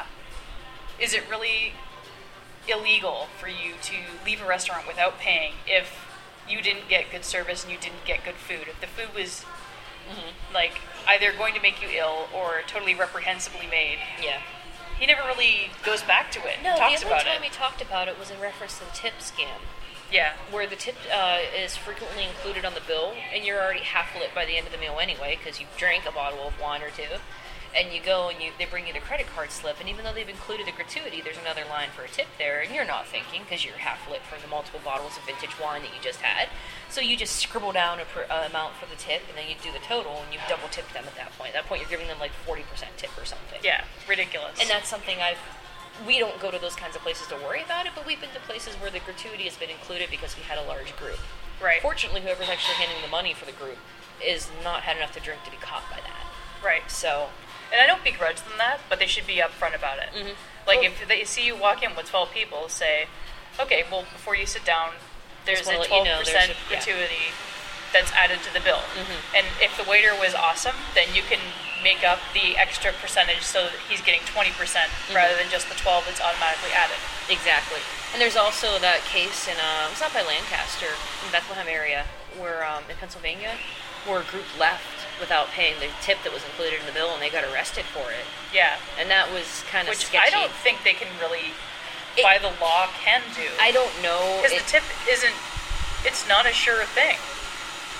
[SPEAKER 2] is it really illegal for you to leave a restaurant without paying if you didn't get good service and you didn't get good food? If the food was, mm-hmm. like, either going to make you ill or totally reprehensibly made.
[SPEAKER 1] Yeah.
[SPEAKER 2] He never really goes back to it.
[SPEAKER 1] No,
[SPEAKER 2] talks
[SPEAKER 1] the only
[SPEAKER 2] about
[SPEAKER 1] time
[SPEAKER 2] it.
[SPEAKER 1] he talked about it was in reference to the tip scam.
[SPEAKER 2] Yeah.
[SPEAKER 1] Where the tip uh, is frequently included on the bill, and you're already half lit by the end of the meal anyway, because you drank a bottle of wine or two, and you go and you they bring you the credit card slip, and even though they've included the gratuity, there's another line for a tip there, and you're not thinking, because you're half lit from the multiple bottles of vintage wine that you just had. So you just scribble down a per, uh, amount for the tip, and then you do the total, and you've double tipped them at that point. At that point, you're giving them like forty percent tip or something.
[SPEAKER 2] Yeah, ridiculous.
[SPEAKER 1] And that's something I've... We don't go to those kinds of places to worry about it, but we've been to places where the gratuity has been included because we had a large group.
[SPEAKER 2] Right.
[SPEAKER 1] Fortunately, whoever's actually handing the money for the group is not had enough to drink to be caught by that.
[SPEAKER 2] Right.
[SPEAKER 1] So...
[SPEAKER 2] And I don't begrudge them that, but they should be upfront about it. Mm-hmm. Like, well, if they see you walk in with twelve people, say, okay, well, before you sit down, there's a twelve percent you know, a, gratuity yeah. that's added to the bill. Mm-hmm. And if the waiter was awesome, then you can make up the extra percentage so that he's getting twenty percent mm-hmm. rather than just the twelve that's automatically added.
[SPEAKER 1] Exactly. And there's also that case in, uh, it's not by Lancaster, in Bethlehem area, where, um, in Pennsylvania, where a group left without paying the tip that was included in the bill, and they got arrested for it.
[SPEAKER 2] Yeah.
[SPEAKER 1] And that was kind of
[SPEAKER 2] Which
[SPEAKER 1] sketchy.
[SPEAKER 2] I don't think they can really, it, by the law, can do.
[SPEAKER 1] I don't know.
[SPEAKER 2] Because the tip isn't, it's not a sure thing.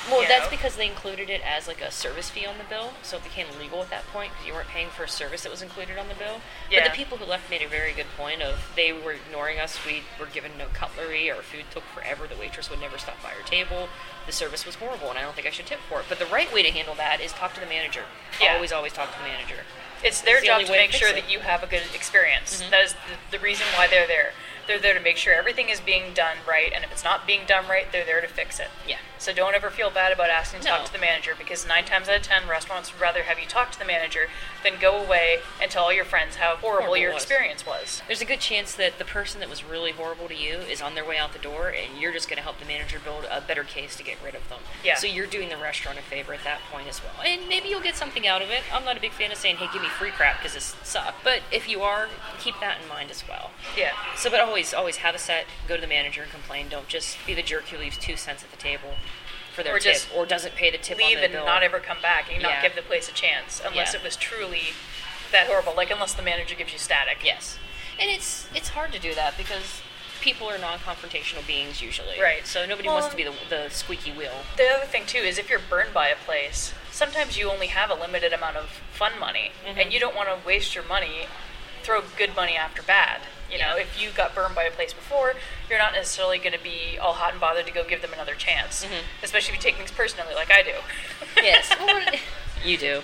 [SPEAKER 1] Well,
[SPEAKER 2] you
[SPEAKER 1] that's
[SPEAKER 2] know?
[SPEAKER 1] because they included it as like a service fee on the bill, so it became legal at that point because you weren't paying for a service that was included on the bill.
[SPEAKER 2] Yeah.
[SPEAKER 1] But the people who left made a very good point of they were ignoring us. We were given no cutlery. Our food took forever. The waitress would never stop by our table. The service was horrible, and I don't think I should tip for it. But the right way to handle that is talk to the manager.
[SPEAKER 2] Yeah.
[SPEAKER 1] Always, always talk to the manager.
[SPEAKER 2] It's their
[SPEAKER 1] It's the
[SPEAKER 2] job
[SPEAKER 1] only
[SPEAKER 2] to
[SPEAKER 1] way to
[SPEAKER 2] make
[SPEAKER 1] fix
[SPEAKER 2] sure
[SPEAKER 1] it.
[SPEAKER 2] that you have a good experience.
[SPEAKER 1] Mhm.
[SPEAKER 2] That is the, the reason why they're there. They're there to make sure everything is being done right, and if it's not being done right, they're there to fix it.
[SPEAKER 1] Yeah.
[SPEAKER 2] So don't ever feel bad about asking to
[SPEAKER 1] No.
[SPEAKER 2] talk to the manager, because nine times out of ten, restaurants would rather have you talk to the manager than go away and tell all your friends how horrible,
[SPEAKER 1] Horrible
[SPEAKER 2] your
[SPEAKER 1] was.
[SPEAKER 2] experience was.
[SPEAKER 1] There's a good chance that the person that was really horrible to you is on their way out the door, and you're just going to help the manager build a better case to get rid of them.
[SPEAKER 2] Yeah.
[SPEAKER 1] So you're doing the restaurant a favor at that point as well. And maybe you'll get something out of it. I'm not a big fan of saying, hey, give me free crap because this sucks. But if you are, keep that in mind as well.
[SPEAKER 2] Yeah.
[SPEAKER 1] So, but always, always have a set, go to the manager and complain. Don't just be the jerk who leaves two cents at the table for their
[SPEAKER 2] Or
[SPEAKER 1] tip,
[SPEAKER 2] just
[SPEAKER 1] or doesn't pay the tip
[SPEAKER 2] Leave
[SPEAKER 1] on the
[SPEAKER 2] and
[SPEAKER 1] bill.
[SPEAKER 2] not ever come back and
[SPEAKER 1] Yeah.
[SPEAKER 2] not give the place a chance unless
[SPEAKER 1] Yeah.
[SPEAKER 2] it was truly that horrible. Like, unless the manager gives you static.
[SPEAKER 1] Yes. And it's it's hard to do that because people are non-confrontational beings usually.
[SPEAKER 2] Right.
[SPEAKER 1] So nobody
[SPEAKER 2] Well,
[SPEAKER 1] wants to be the, the squeaky wheel.
[SPEAKER 2] The other thing, too, is if you're burned by a place, sometimes you only have a limited amount of fun money,
[SPEAKER 1] Mhm.
[SPEAKER 2] and you don't want to waste your money, throw good money after bad. You know,
[SPEAKER 1] Yeah.
[SPEAKER 2] if you got burned by a place before, you're not necessarily going to be all hot and bothered to go give them another chance,
[SPEAKER 1] Mhm.
[SPEAKER 2] especially if you take things personally like I do.
[SPEAKER 1] Yes. Well, you do.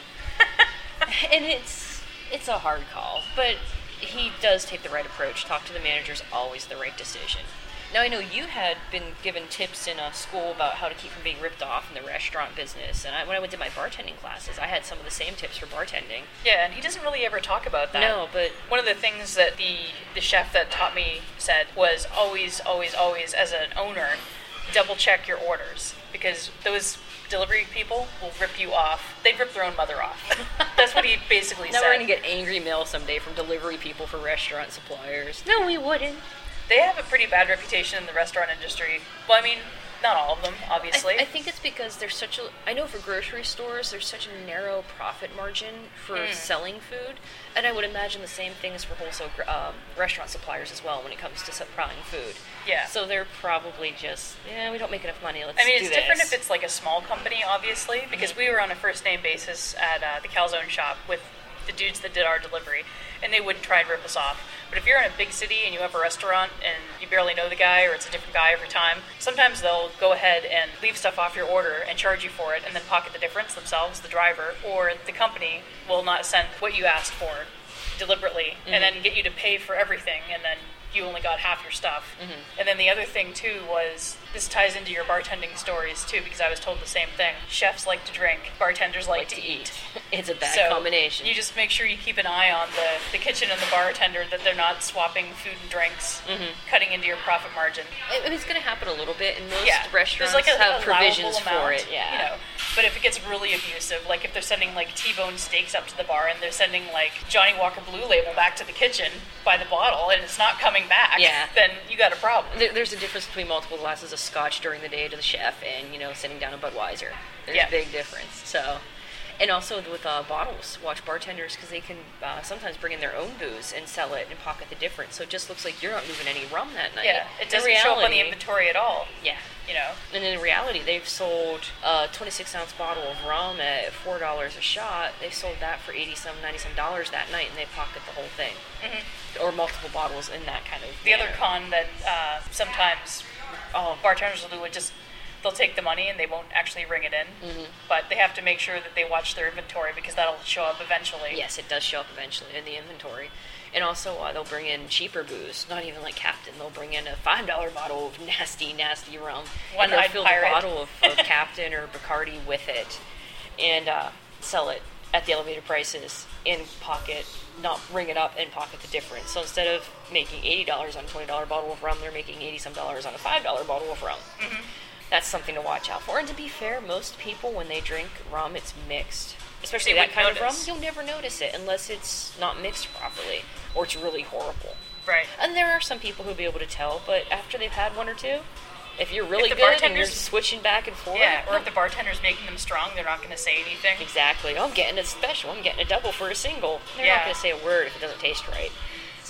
[SPEAKER 1] And it's it's a hard call, but he does take the right approach. Talk to the manager is always the right decision. Now, I know you had been given tips in uh, school about how to keep from being ripped off in the restaurant business, and I, when I went to my bartending classes, I had some of the same tips for bartending.
[SPEAKER 2] Yeah, and he doesn't really ever talk about that.
[SPEAKER 1] No, but
[SPEAKER 2] One of the things that the, the chef that taught me said was always, always, always, as an owner, double check your orders, because those delivery people will rip you off. They'd rip their own mother off. That's what he basically
[SPEAKER 1] now
[SPEAKER 2] said.
[SPEAKER 1] we're going to get angry mail someday from delivery people for restaurant suppliers. No, we wouldn't.
[SPEAKER 2] They have a pretty bad reputation in the restaurant industry. Well, I mean, not all of them, obviously.
[SPEAKER 1] I, I think it's because there's such a. I know for grocery stores, there's such a narrow profit margin for
[SPEAKER 2] Mm.
[SPEAKER 1] selling food, and I would imagine the same thing is for wholesale gr- um, restaurant suppliers as well when it comes to supplying food.
[SPEAKER 2] Yeah.
[SPEAKER 1] So they're probably just, yeah, we don't make enough money. Let's
[SPEAKER 2] I mean,
[SPEAKER 1] do
[SPEAKER 2] it's different
[SPEAKER 1] this.
[SPEAKER 2] if it's like a small company, obviously, because
[SPEAKER 1] Mhm.
[SPEAKER 2] we were on a first name basis at uh, the Calzone shop with the dudes that did our delivery, and they wouldn't try and rip us off. But if you're in a big city and you have a restaurant and you barely know the guy or it's a different guy every time, sometimes they'll go ahead and leave stuff off your order and charge you for it and then pocket the difference themselves, the driver, or the company will not send what you asked for deliberately
[SPEAKER 1] Mhm.
[SPEAKER 2] and then get you to pay for everything, and then you only got half your stuff.
[SPEAKER 1] Mhm.
[SPEAKER 2] And then the other thing too was, this ties into your bartending stories too, because I was told the same thing. Chefs like to drink, bartenders like,
[SPEAKER 1] like
[SPEAKER 2] to,
[SPEAKER 1] to
[SPEAKER 2] eat.
[SPEAKER 1] eat. It's a bad
[SPEAKER 2] So
[SPEAKER 1] combination.
[SPEAKER 2] you just make sure you keep an eye on the, the kitchen and the bartender, that they're not swapping food and drinks,
[SPEAKER 1] Mhm.
[SPEAKER 2] cutting into your profit margin.
[SPEAKER 1] I- it's going to happen a little bit, and most
[SPEAKER 2] Yeah,
[SPEAKER 1] restaurants
[SPEAKER 2] there's like a
[SPEAKER 1] have
[SPEAKER 2] allowable
[SPEAKER 1] provisions
[SPEAKER 2] amount,
[SPEAKER 1] for it. Yeah.
[SPEAKER 2] You know, but if it gets really abusive, like if they're sending like T-bone steaks up to the bar and they're sending like Johnny Walker Blue Label back to the kitchen by the bottle and it's not coming back,
[SPEAKER 1] Yeah.
[SPEAKER 2] then you got a problem.
[SPEAKER 1] There, there's a difference between multiple glasses of scotch during the day to the chef and, you know, sitting down a Budweiser. There's
[SPEAKER 2] Yeah.
[SPEAKER 1] a big difference. So, and also with uh, bottles, watch bartenders because they can uh, sometimes bring in their own booze and sell it and pocket the difference. So it just looks like you're not moving any rum that night.
[SPEAKER 2] Yeah, it
[SPEAKER 1] In
[SPEAKER 2] doesn't show up on the
[SPEAKER 1] reality-
[SPEAKER 2] inventory at all.
[SPEAKER 1] Yeah.
[SPEAKER 2] You know,
[SPEAKER 1] And in reality, they've sold a twenty-six ounce bottle of rum at four dollars a shot. They sold that for eighty some, ninety some dollars that night, and they pocket the whole thing,
[SPEAKER 2] Mhm.
[SPEAKER 1] or multiple bottles in that kind of.
[SPEAKER 2] The other
[SPEAKER 1] manner.
[SPEAKER 2] con that uh, sometimes uh, bartenders will do is just, they'll take the money and they won't actually ring it in,
[SPEAKER 1] Mhm.
[SPEAKER 2] but they have to make sure that they watch their inventory because that'll show up eventually.
[SPEAKER 1] Yes, it does show up eventually in the inventory. And also, uh, they'll bring in cheaper booze, not even like Captain. They'll bring in a five dollar bottle of nasty, nasty rum. and they'll
[SPEAKER 2] One-eyed
[SPEAKER 1] fill
[SPEAKER 2] pirate.
[SPEAKER 1] the bottle of, of Captain or Bacardi with it and uh, sell it at the elevated prices in pocket, not ring it up and pocket the difference. So instead of making eighty dollars on a twenty dollar bottle of rum, they're making eighty some dollars on a five dollar bottle of rum.
[SPEAKER 2] Mhm.
[SPEAKER 1] That's something to watch out for. And to be fair, most people, when they drink rum, it's mixed. Especially
[SPEAKER 2] They
[SPEAKER 1] that
[SPEAKER 2] wouldn't
[SPEAKER 1] kind of rum,
[SPEAKER 2] notice.
[SPEAKER 1] you'll never notice it unless it's not mixed properly or it's really horrible.
[SPEAKER 2] Right.
[SPEAKER 1] And there are some people who'll be able to tell, but after they've had one or two, if you're really
[SPEAKER 2] the
[SPEAKER 1] good and you're
[SPEAKER 2] bartenders-
[SPEAKER 1] switching back and forth,
[SPEAKER 2] Yeah, or
[SPEAKER 1] no-
[SPEAKER 2] if the bartender's making them strong, they're not going to say anything.
[SPEAKER 1] exactly. Oh, I'm getting a special. I'm getting a double for a single. They're
[SPEAKER 2] Yeah.
[SPEAKER 1] not going to say a word if it doesn't taste right.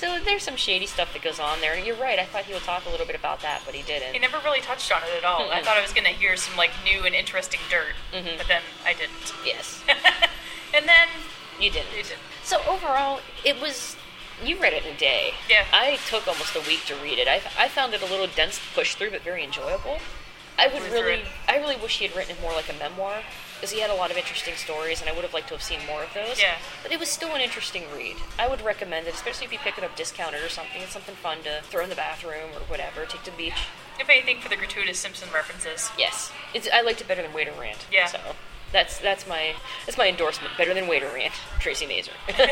[SPEAKER 1] So there's some shady stuff that goes on there. And you're right, I thought he would talk a little bit about that, but he didn't.
[SPEAKER 2] He never really touched on it at all.
[SPEAKER 1] Mm-mm.
[SPEAKER 2] I thought I was going to hear some, like, new and interesting dirt,
[SPEAKER 1] Mm-hmm.
[SPEAKER 2] but then I didn't.
[SPEAKER 1] Yes.
[SPEAKER 2] And then...
[SPEAKER 1] You didn't.
[SPEAKER 2] You didn't.
[SPEAKER 1] So overall, it was... You read it in a day.
[SPEAKER 2] Yeah.
[SPEAKER 1] I took almost a week to read it. I, I found it a little dense to push through, but very enjoyable. I would
[SPEAKER 2] Blew through
[SPEAKER 1] really...
[SPEAKER 2] it.
[SPEAKER 1] I really wish he had written it more like a memoir, because he had a lot of interesting stories, and I would have liked to have seen more of those.
[SPEAKER 2] Yeah.
[SPEAKER 1] But it was still an interesting read. I would recommend it, especially if you pick it up discounted or something. It's something fun to throw in the bathroom or whatever, take to the beach.
[SPEAKER 2] If anything, for the gratuitous Simpson references.
[SPEAKER 1] Yes. It's, I liked it better than Wait or Rant.
[SPEAKER 2] Yeah.
[SPEAKER 1] So that's that's my that's my endorsement. Better than Wait or Rant. Tracy Mazer.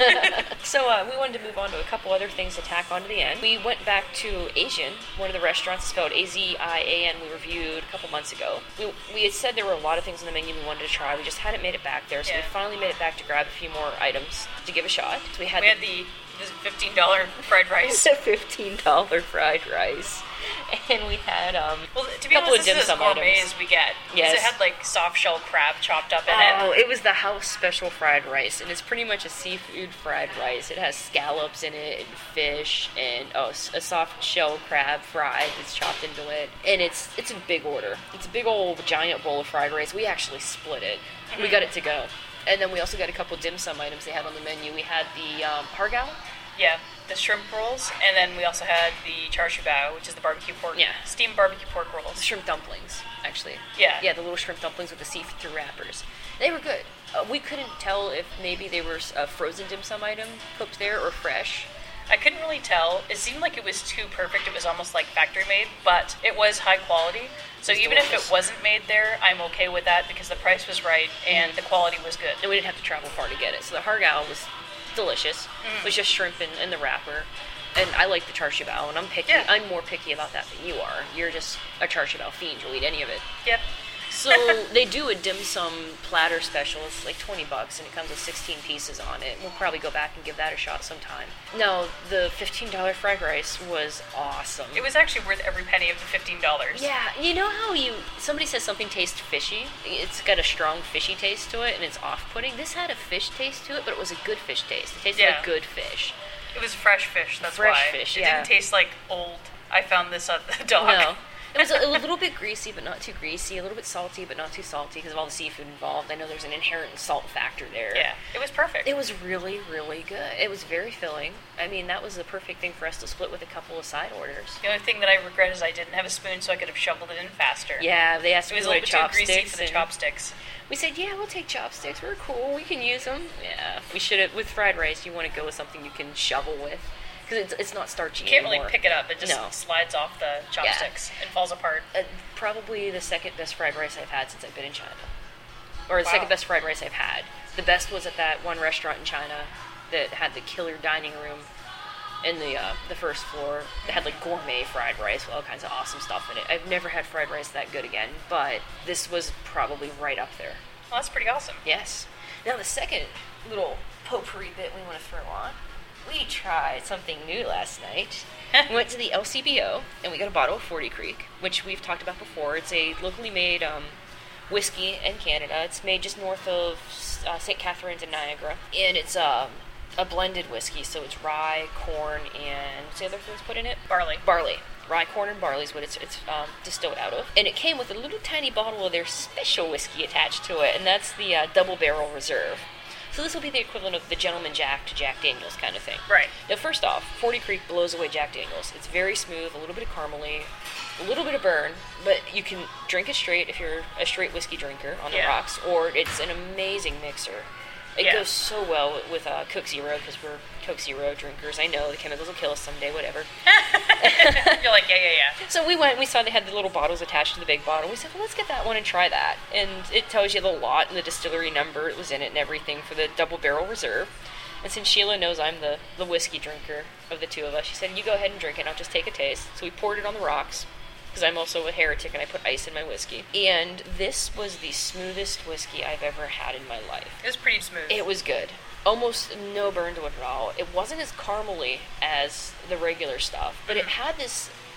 [SPEAKER 1] So uh, we wanted to move on to a couple other things to tack on to the end. We went back to Asian, one of the restaurants spelled A Z I A N we reviewed a couple months ago. We, we had said there were a lot of things on the menu we wanted to try. We just hadn't made it back there, so
[SPEAKER 2] Yeah.
[SPEAKER 1] we finally made it back to grab a few more items to give a shot. So we had
[SPEAKER 2] We had the, the fifteen dollars fried rice.
[SPEAKER 1] the fifteen dollars fried rice. And we had um,
[SPEAKER 2] Well, to
[SPEAKER 1] a
[SPEAKER 2] be
[SPEAKER 1] couple
[SPEAKER 2] honest,
[SPEAKER 1] of dim
[SPEAKER 2] this is as
[SPEAKER 1] sum
[SPEAKER 2] gourmet
[SPEAKER 1] items.
[SPEAKER 2] as we get. 'Cause
[SPEAKER 1] Yes.
[SPEAKER 2] It had, like, soft shell crab chopped up in
[SPEAKER 1] Oh,
[SPEAKER 2] it.
[SPEAKER 1] it was the house special fried rice, and it's pretty much a seafood fried rice. It has scallops in it, and fish, and oh, s- a soft shell crab fried that's chopped into it. And it's it's a big order. It's a big old giant bowl of fried rice. We actually split it. We got it to go. And then we also got a couple dim sum items they had on the menu. We had the um, hargao.
[SPEAKER 2] Yeah, the shrimp rolls, and then we also had the char siu bao, which is the barbecue pork,
[SPEAKER 1] Yeah.
[SPEAKER 2] steamed barbecue pork
[SPEAKER 1] The
[SPEAKER 2] rolls.
[SPEAKER 1] shrimp dumplings, actually.
[SPEAKER 2] Yeah.
[SPEAKER 1] Yeah, the little shrimp dumplings with the see-through wrappers. They were good. Uh, we couldn't tell if maybe they were a frozen dim sum item cooked there or fresh.
[SPEAKER 2] I couldn't really tell. It seemed like it was too perfect. It was almost like factory made, but it was high quality. So
[SPEAKER 1] It's
[SPEAKER 2] even if
[SPEAKER 1] delicious.
[SPEAKER 2] it wasn't made there, I'm okay with that because the price was right and the quality was good.
[SPEAKER 1] And we didn't have to travel far to get it. So the hargao was delicious. It was just shrimp in, in the wrapper. And I like the char siu bao, and I'm picky.
[SPEAKER 2] Yeah.
[SPEAKER 1] I'm more picky about that than you are. You're just a char siu bao fiend. You'll eat any of it.
[SPEAKER 2] Yep.
[SPEAKER 1] So they do a dim sum platter special. It's like twenty bucks, and it comes with sixteen pieces on it. We'll probably go back and give that a shot sometime. No, the fifteen dollars fried rice was awesome.
[SPEAKER 2] It was actually worth every penny of the fifteen dollars.
[SPEAKER 1] Yeah, you know how you somebody says something tastes fishy? It's got a strong fishy taste to it, and it's off-putting. This had a fish taste to it, but it was a good fish taste. It tasted
[SPEAKER 2] Yeah.
[SPEAKER 1] like good fish.
[SPEAKER 2] It was fresh fish, that's
[SPEAKER 1] Fresh
[SPEAKER 2] why.
[SPEAKER 1] fish,
[SPEAKER 2] It
[SPEAKER 1] yeah.
[SPEAKER 2] didn't taste like old. I found this at the dock.
[SPEAKER 1] No. It was a, a little bit greasy, but not too greasy. A little bit salty, but not too salty because of all the seafood involved. I know there's an inherent salt factor there.
[SPEAKER 2] Yeah, it was perfect.
[SPEAKER 1] It was really, really good. It was very filling. I mean, that was the perfect thing for us to split with a couple of side orders.
[SPEAKER 2] The only thing that I regret is I didn't have a spoon so I could have shoveled it in faster.
[SPEAKER 1] Yeah, they asked
[SPEAKER 2] It
[SPEAKER 1] if
[SPEAKER 2] was
[SPEAKER 1] we
[SPEAKER 2] a little
[SPEAKER 1] wanted
[SPEAKER 2] bit too greasy
[SPEAKER 1] chopsticks.
[SPEAKER 2] for the
[SPEAKER 1] and
[SPEAKER 2] chopsticks.
[SPEAKER 1] we said, yeah, we'll take chopsticks. We're cool. We can use them. Yeah, we should have. With fried rice, you want to go with something you can shovel with because it's, it's not starchy
[SPEAKER 2] You can't
[SPEAKER 1] anymore.
[SPEAKER 2] really pick it up. It just
[SPEAKER 1] No.
[SPEAKER 2] slides off the chopsticks and falls apart.
[SPEAKER 1] Uh, probably the second best fried rice I've had since I've been in China. Or the
[SPEAKER 2] Wow.
[SPEAKER 1] second best fried rice I've had. The best was at that one restaurant in China that had the killer dining room in the uh, the first floor. They had like gourmet fried rice with all kinds of awesome stuff in it. I've never had fried rice that good again, but this was probably right up there.
[SPEAKER 2] Well, that's pretty awesome.
[SPEAKER 1] Yes. Now the second little potpourri bit we want to throw on. We tried something new last night. We went to the L C B O and we got a bottle of forty Creek, which we've talked about before. It's a locally made um, whiskey in Canada. It's made just north of uh, Saint Catharines and Niagara, and it's um, a blended whiskey. So it's rye, corn, and what's the other things put in it?
[SPEAKER 2] Barley.
[SPEAKER 1] Barley. Rye, corn, and barley is what it's, it's um, distilled out of. And it came with a little tiny bottle of their special whiskey attached to it, and that's the uh, Double Barrel Reserve. So this will be the equivalent of the Gentleman Jack to Jack Daniels kind of thing.
[SPEAKER 2] Right.
[SPEAKER 1] Now, first off, forty Creek blows away Jack Daniels. It's very smooth, a little bit of caramely, a little bit of burn, but you can drink it straight if you're a straight whiskey drinker on the
[SPEAKER 2] Yeah.
[SPEAKER 1] rocks, or it's an amazing mixer. It
[SPEAKER 2] Yeah.
[SPEAKER 1] goes so well with, with uh, Coke Zero because we're Coke Zero drinkers. I know the chemicals will kill us someday, whatever.
[SPEAKER 2] You're like, yeah, yeah, yeah.
[SPEAKER 1] So we went and we saw they had the little bottles attached to the big bottle. We said, well, let's get that one and try that. And it tells you the lot and the distillery number it was in it and everything for the Double Barrel Reserve. And since Sheila knows I'm the, the whiskey drinker of the two of us, she said, you go ahead and drink it and I'll just take a taste. So we poured it on the rocks because I'm also a heretic and I put ice in my whiskey. And this was the smoothest whiskey I've ever had in my life.
[SPEAKER 2] It was pretty smooth.
[SPEAKER 1] It was good. Almost no burn to it at all. It wasn't as caramely as the regular stuff, but it had this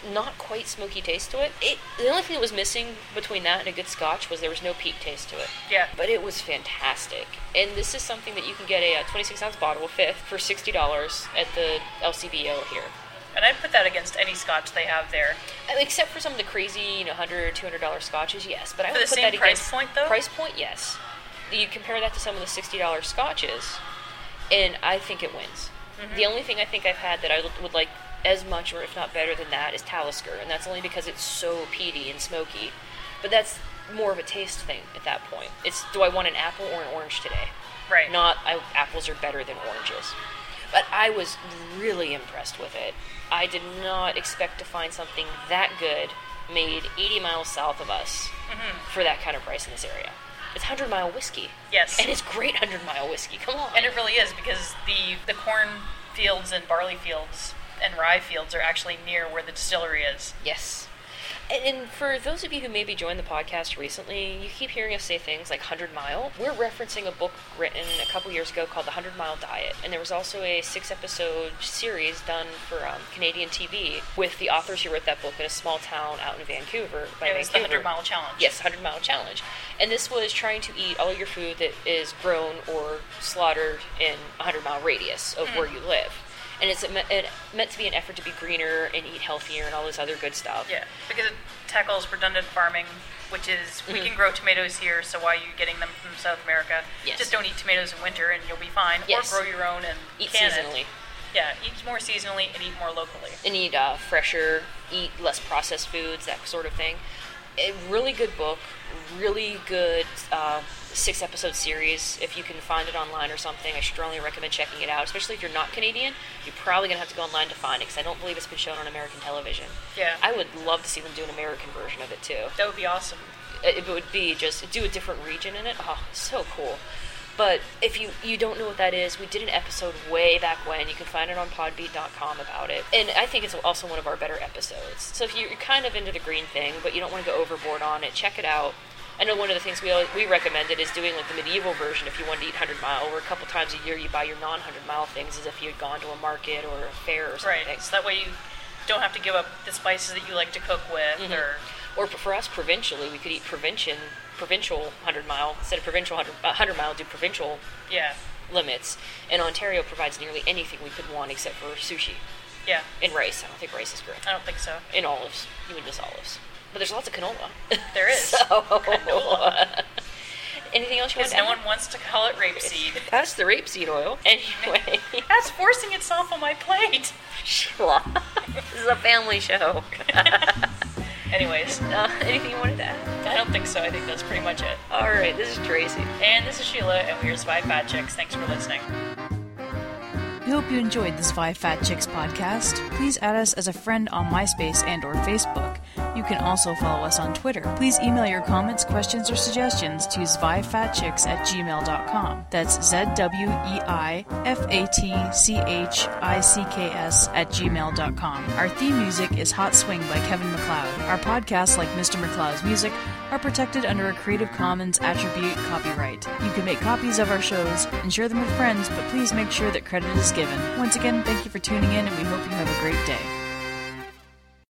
[SPEAKER 1] not quite smoky taste to it. it. The only thing that was missing between that and a good Scotch was there was no peat taste to it.
[SPEAKER 2] Yeah.
[SPEAKER 1] But it was fantastic. And this is something that you can get a, a twenty-six ounce bottle of Fifth for sixty dollars at the L C B O here.
[SPEAKER 2] And I'd put that against any Scotch they have there.
[SPEAKER 1] I mean, except for some of the crazy, you know, one hundred dollars, two hundred dollars Scotches, yes. But I
[SPEAKER 2] for
[SPEAKER 1] would
[SPEAKER 2] the
[SPEAKER 1] put
[SPEAKER 2] same
[SPEAKER 1] that
[SPEAKER 2] price
[SPEAKER 1] against
[SPEAKER 2] point, though?
[SPEAKER 1] Price point, yes. You compare that to some of the sixty dollars Scotches, and I think it wins. Mm-hmm. The only thing I think I've had that I would like as much, or if not better than that, is Talisker, and that's only because it's so peaty and smoky. But that's more of a taste thing at that point. It's, do I want an apple or an orange today?
[SPEAKER 2] Right.
[SPEAKER 1] Not, I, apples are better than oranges. But I was really impressed with it. I did not expect to find something that good made eighty miles south of us mm-hmm. for that kind of price in this area. It's one hundred mile whiskey.
[SPEAKER 2] Yes.
[SPEAKER 1] And it's great one hundred mile whiskey. Come on.
[SPEAKER 2] And it really is, because the, the corn fields and barley fields and rye fields are actually near where the distillery is.
[SPEAKER 1] Yes. And, and for those of you who maybe joined the podcast recently, you keep hearing us say things like one hundred mile. We're referencing a book written a couple years ago called The one hundred mile Diet. And there was also a six-episode series done for um, Canadian T V with the authors who wrote that book in a small town out in Vancouver. By
[SPEAKER 2] it was
[SPEAKER 1] Vancouver.
[SPEAKER 2] the one hundred mile challenge.
[SPEAKER 1] Yes, one hundred mile challenge. And this was trying to eat all your food that is grown or slaughtered in a one hundred mile radius of mm. where you live. And it's a, it meant to be an effort to be greener and eat healthier and all this other good stuff.
[SPEAKER 2] Yeah, because it tackles redundant farming, which is, we
[SPEAKER 1] mm-hmm.
[SPEAKER 2] can grow tomatoes here, so why are you getting them from South America?
[SPEAKER 1] Yes.
[SPEAKER 2] Just don't eat tomatoes in winter and you'll be fine.
[SPEAKER 1] Yes.
[SPEAKER 2] Or grow your own and
[SPEAKER 1] eat
[SPEAKER 2] can
[SPEAKER 1] seasonally.
[SPEAKER 2] It. Yeah, eat more seasonally and eat more locally.
[SPEAKER 1] And eat uh, fresher, eat less processed foods, that sort of thing. A really good book, really good uh, six-episode series. If you can find it online or something, I strongly recommend checking it out, especially if you're not Canadian. You're probably going to have to go online to find it, because I don't believe it's been shown on American television.
[SPEAKER 2] Yeah.
[SPEAKER 1] I would love to see them do an American version of it, too.
[SPEAKER 2] That would be awesome.
[SPEAKER 1] It would be just, do a different region in it. Oh, so cool. But if you, you don't know what that is, we did an episode way back when. You can find it on podbeat dot com about it. And I think it's also one of our better episodes. So if you're kind of into the green thing, but you don't want to go overboard on it, check it out. I know one of the things we always, we recommended is doing like the medieval version if you wanted to eat one hundred mile, where a couple times a year you buy your non one hundred mile things as if you had gone to a market or a fair or something.
[SPEAKER 2] Right, so that way you don't have to give up the spices that you like to cook with. Mm-hmm. or
[SPEAKER 1] Or for us, provincially, we could eat provincial, provincial one hundred mile, instead of provincial one hundred, one hundred mile, do provincial
[SPEAKER 2] yeah.
[SPEAKER 1] limits. And Ontario provides nearly anything we could want except for sushi.
[SPEAKER 2] Yeah.
[SPEAKER 1] And rice. I don't think rice is great.
[SPEAKER 2] I don't think so.
[SPEAKER 1] And olives. You would miss olives. But there's lots of canola.
[SPEAKER 2] There is.
[SPEAKER 1] So,
[SPEAKER 2] canola.
[SPEAKER 1] Anything else you want
[SPEAKER 2] Because
[SPEAKER 1] to
[SPEAKER 2] no
[SPEAKER 1] add?
[SPEAKER 2] one wants to call it rapeseed.
[SPEAKER 1] That's the rapeseed oil. Anyway.
[SPEAKER 2] That's forcing itself on my plate.
[SPEAKER 1] This is a family show.
[SPEAKER 2] Anyways.
[SPEAKER 1] Uh, anything you wanted to add?
[SPEAKER 2] I don't think so. I think that's pretty much it.
[SPEAKER 1] All right. This is Tracy.
[SPEAKER 2] And this is Sheila, and we're Five Fat Chicks. Thanks for listening.
[SPEAKER 3] We hope you enjoyed this Five Fat Chicks podcast. Please add us as a friend on MySpace and or Facebook. You can also follow us on Twitter. Please email your comments, questions, or suggestions to zweifatchicks at gmail dot com. That's Z W E I F A T C H I C K S at gmail dot com. Our theme music is Hot Swing by Kevin MacLeod. Our podcasts, like Mister MacLeod's music, are protected under a Creative Commons Attribute copyright. You can make copies of our shows and share them with friends, but please make sure that credit is given. Once again, thank you for tuning in, and we hope you have a great day.